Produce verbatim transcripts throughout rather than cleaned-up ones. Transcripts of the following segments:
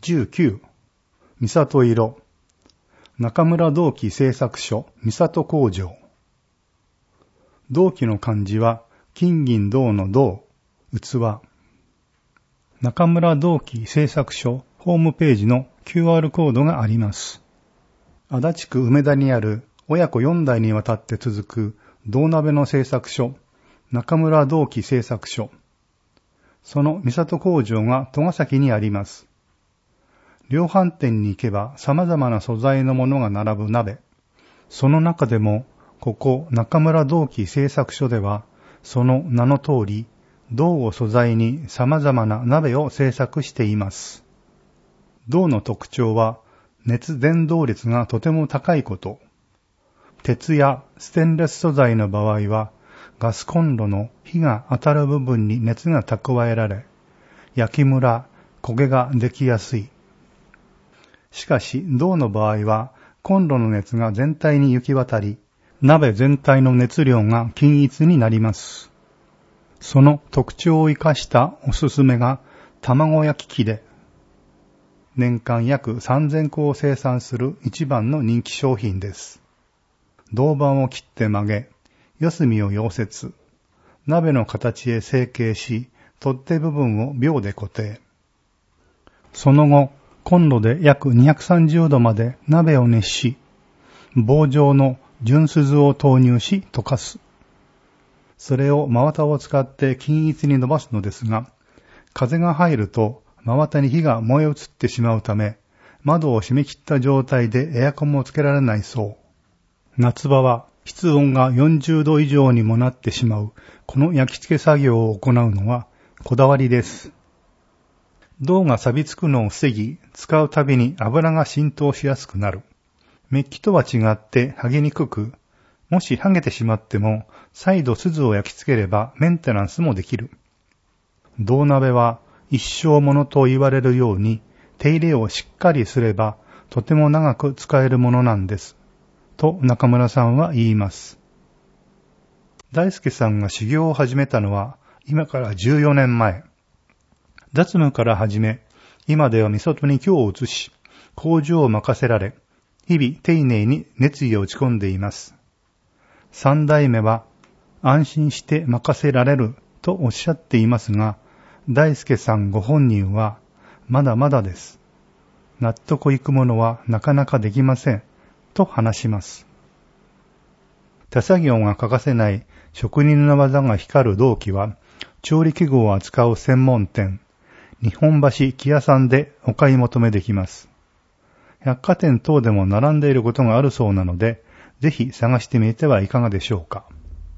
じゅうきゅう、三郷色。中村銅器製作所三郷工場。銅器の漢字は金銀銅の銅、器。中村銅器製作所ホームページの キューアール コードがあります。足立区梅田にある親子よん代にわたって続く銅鍋の製作所、中村銅器製作所。その三郷工場が戸ヶ崎にあります。量販店に行けば様々な素材のものが並ぶ鍋。その中でも、ここ中村銅器製作所では、その名の通り、銅を素材に様々な鍋を製作しています。銅の特徴は、熱伝導率がとても高いこと。鉄やステンレス素材の場合は、ガスコンロの火が当たる部分に熱が蓄えられ、焼きムラ、焦げができやすい。しかし、銅の場合は、コンロの熱が全体に行き渡り、鍋全体の熱量が均一になります。その特徴を生かしたおすすめが、卵焼き器で、年間約さんぜんこを生産する一番の人気商品です。銅板を切って曲げ、四隅を溶接、鍋の形へ成形し、取っ手部分を鋲で固定。その後、コンロで約にひゃくさんじゅうどまで鍋を熱し、棒状の純鈴を投入し溶かす。それを真綿を使って均一に伸ばすのですが、風が入ると真綿に火が燃え移ってしまうため、窓を閉め切った状態でエアコンもつけられないそう。夏場は室温がよんじゅうど以上にもなってしまう、この焼き付け作業を行うのはこだわりです。銅が錆びつくのを防ぎ、使うたびに油が浸透しやすくなる。メッキとは違って剥げにくく、もし剥げてしまっても、再度錫を焼き付ければメンテナンスもできる。銅鍋は一生ものと言われるように、手入れをしっかりすれば、とても長く使えるものなんです。と中村さんは言います。大輔さんが修行を始めたのは、今からじゅうよねんまえ。雑務から始め、今では三郷に居を移し、工場を任せられ、日々丁寧に熱意を打ち込んでいます。三代目は、安心して任せられるとおっしゃっていますが、大輔さんご本人は、まだまだです。納得いくものはなかなかできません、と話します。手作業が欠かせない職人の技が光る銅器は、調理器具を扱う専門店、日本橋木屋さんでお買い求めできます。百貨店等でも並んでいることがあるそうなので、ぜひ探してみてはいかがでしょうか。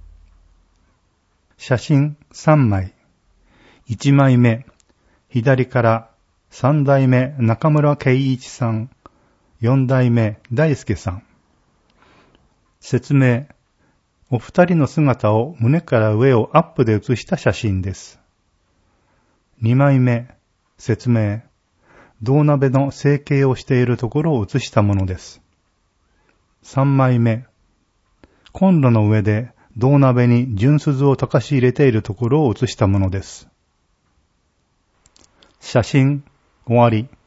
写真さんまい。いちまいめ、左からさん代目中村圭一さん、よん代目大輔さん。説明。お二人の姿を胸から上をアップで写した写真です。にまいめ、説明。銅鍋の成形をしているところを写したものです。さんまいめ、コンロの上で銅鍋に純鈴を溶かし入れているところを写したものです。写真、終わり。